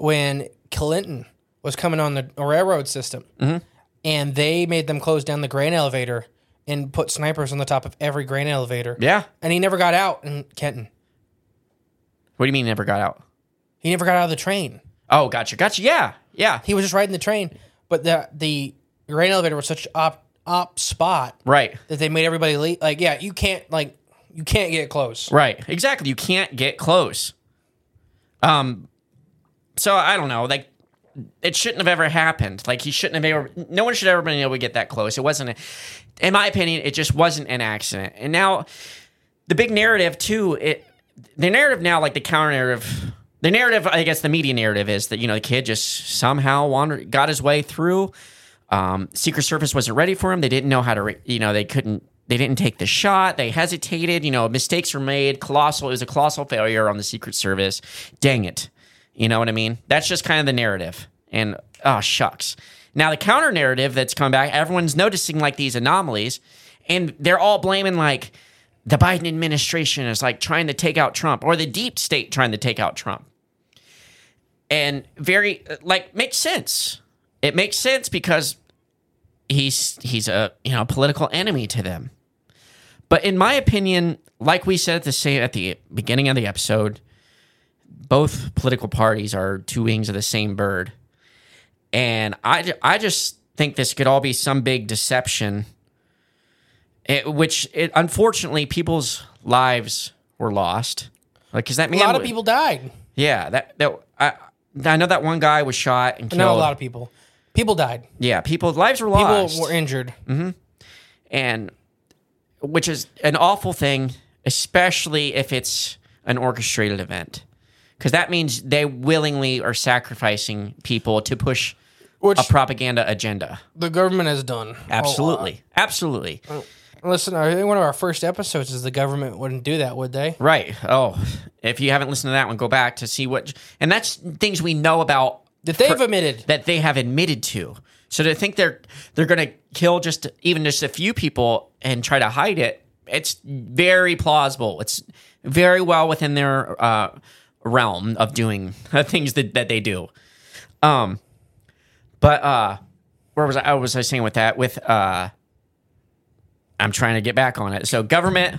when Clinton was coming on the railroad system, Mm-hmm. and they made them close down the grain elevator and put snipers on the top of every grain elevator. Yeah. And he never got out in Kenton. What do you mean never got out? He never got out of the train. Oh, gotcha. Gotcha. Yeah. Yeah. He was just riding the train, but the the grain elevator was such op op spot Right. that they made everybody leave. Like, yeah, you can't like you can't get close. Right. Exactly. You can't get close. Um, so I don't know. Like, it shouldn't have ever happened. Like, he shouldn't have ever. No one should have ever been able to get that close. It wasn't. A, in my opinion, it just wasn't an accident. And now, the big narrative too. It the narrative now, like the counter narrative. The narrative, I guess, the media narrative is that, you know, the kid just somehow wandered, got his way through. Um, Secret Service wasn't ready for him. They didn't know how to. You know, they couldn't. They didn't take the shot. They hesitated. You know, mistakes were made. Colossal. It was a colossal failure on the Secret Service. Dang it. You know what I mean? That's just kind of the narrative. And, oh, shucks. Now, the counter narrative that's come back, everyone's noticing, like, these anomalies. And they're all blaming, like, the Biden administration is, like, trying to take out Trump. Or the deep state trying to take out Trump. And very, like, makes sense. It makes sense because he's he's a, you know, political enemy to them. But in my opinion, like we said at the same at the beginning of the episode, both political parties are two wings of the same bird. And I, I just think this could all be some big deception, it, which it, unfortunately people's lives were lost. Like, because that A man, lot of was- people died. yeah, that that I I know that one guy was shot and I killed. know a lot of people. People died. Yeah, people's lives were lost. People were injured. And which is an awful thing, especially if it's an orchestrated event, because that means they willingly are sacrificing people to push Which a propaganda agenda. the government has done. Absolutely, absolutely, a lot. Listen, I think one of our first episodes is the government wouldn't do that, would they? right. Oh, if you haven't listened to that one, go back to see what, and that's things we know about That they've per- admitted. that they have admitted to. So to think they're they're going to kill just even just a few people and try to hide it, it's very plausible. It's very well within their uh, realm of doing things that, that they do. Um, but uh, where was I? What was I saying with that? With uh, I'm trying to get back on it. So government.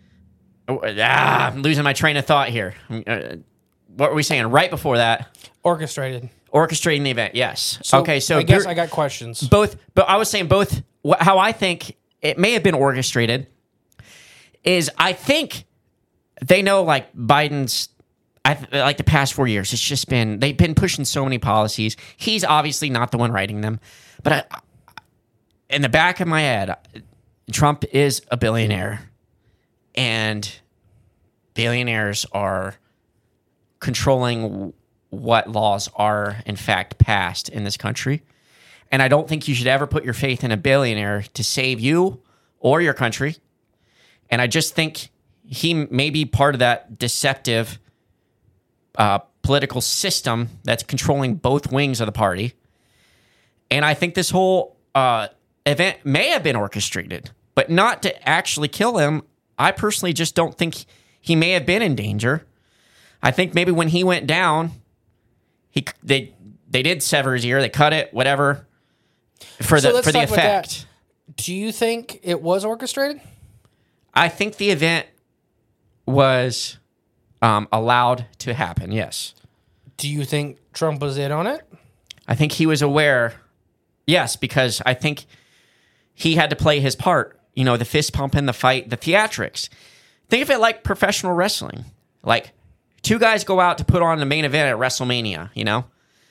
Ah, I'm losing my train of thought here. Uh, what were we saying right before that? Orchestrated. Orchestrating the event, yes. So okay, so I guess you're- I got questions. both, but I was saying both. wh- How I think it may have been orchestrated is I think they know, like Biden's, I th- like the past four years, it's just been they've been pushing so many policies. He's obviously not the one writing them, but I, in the back of my head, Trump is a billionaire, and billionaires are controlling what laws are in fact passed in this country. And I don't think you should ever put your faith in a billionaire to save you or your country. And I just think he may be part of that deceptive uh, political system that's controlling both wings of the party. And I think this whole uh, event may have been orchestrated, but not to actually kill him. I personally just don't think he may have been in danger. I think maybe when he went down, he they they did sever his ear, they cut it, whatever, for So the let's for the talk about that. effect. Do you think it was orchestrated? I think the event was um, allowed to happen. Yes, Do you think Trump was in on it? I think he was aware. Yes, because I think he had to play his part. You know, the fist pumping, the fight, the theatrics. Think of it like professional wrestling. Like, two guys go out to put on the main event at WrestleMania, you know?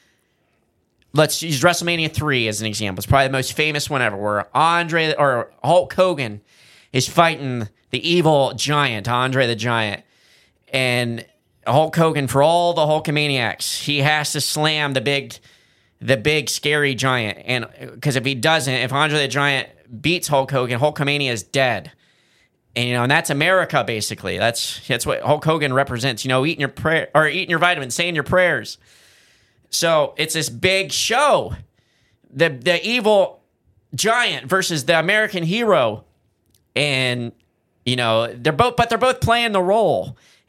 Let's use WrestleMania three as an example. It's probably the most famous one ever, where Andre or Hulk Hogan is fighting the evil giant, Andre the Giant. And Hulk Hogan, for all the Hulkamaniacs, he has to slam the big, the big scary giant. And because if he doesn't, if Andre the Giant beats Hulk Hogan, Hulkamania is dead. And, you know, and that's America, basically. That's that's what Hulk Hogan represents. You know, eating your prayer or eating your vitamins, saying your prayers. So it's this big show. The the evil giant versus the American hero. And, you know, they're both but they're both playing the role.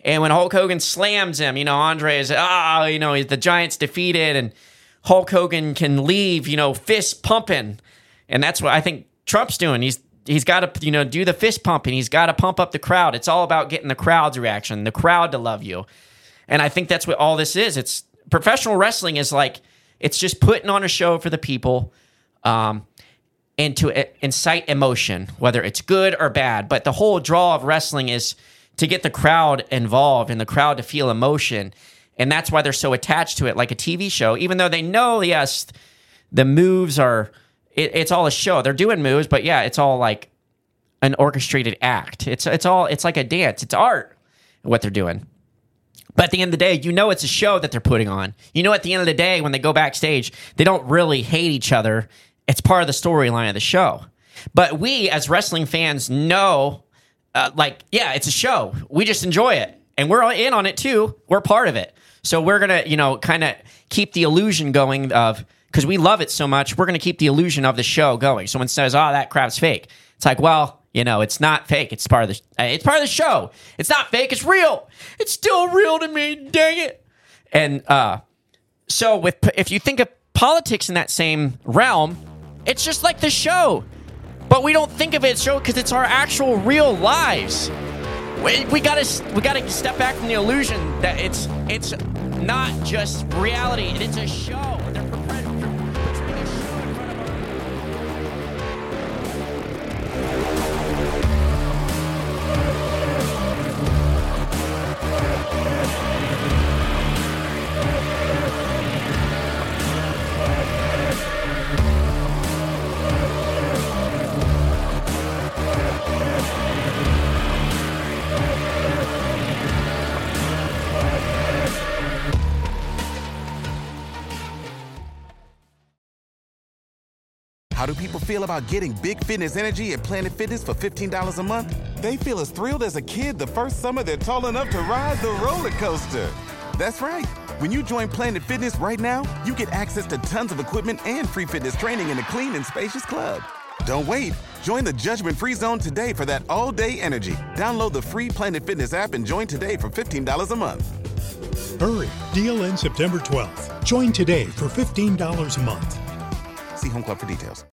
And when Hulk Hogan slams him, you know, Andre is, ah, oh, you know, the Giant's defeated and Hulk Hogan can leave, you know, fist pumping. And that's what I think Trump's doing. He's he's got to, you know, do the fist pumping. He's got to pump up the crowd. It's all about getting the crowd's reaction, the crowd to love you. And I think that's what all this is. It's professional wrestling is like, it's just putting on a show for the people um, and to uh, incite emotion, whether it's good or bad. But the whole draw of wrestling is to get the crowd involved and the crowd to feel emotion. And that's why they're so attached to it, like a T V show, even though they know, yes, the moves are, it, it's all a show. They're doing moves, but yeah, it's all like an orchestrated act. It's it's all, it's like a dance. It's art, what they're doing. But at the end of the day, you know it's a show that they're putting on. You know at the end of the day, when they go backstage, they don't really hate each other. It's part of the storyline of the show. But we, as wrestling fans, know, uh, like, yeah, it's a show. We just enjoy it. And we're in on it too. We're part of it. So we're going to, you know, kind of keep the illusion going of, because we love it so much, we're going to keep the illusion of the show going. Someone says, oh, that crap's fake. It's like, well, you know, it's not fake. It's part of the it's part of the show. It's not fake. It's real. It's still real to me. Dang it. And uh, so with if you think of politics in that same realm, it's just like the show. But we don't think of it as show because it's our actual real lives. We, we gotta we gotta step back from the illusion that it's it's not just reality. It's a show. They're portraying a show in front of us. How do people feel about getting big fitness energy at Planet Fitness for fifteen dollars a month? They feel as thrilled as a kid the first summer they're tall enough to ride the roller coaster. That's right. When you join Planet Fitness right now, you get access to tons of equipment and free fitness training in a clean and spacious club. Don't wait. Join the judgment-free zone today for that all-day energy. Download the free Planet Fitness app and join today for fifteen dollars a month. Hurry! Deal ends September twelfth. Join today for fifteen dollars a month. See Home Club for details.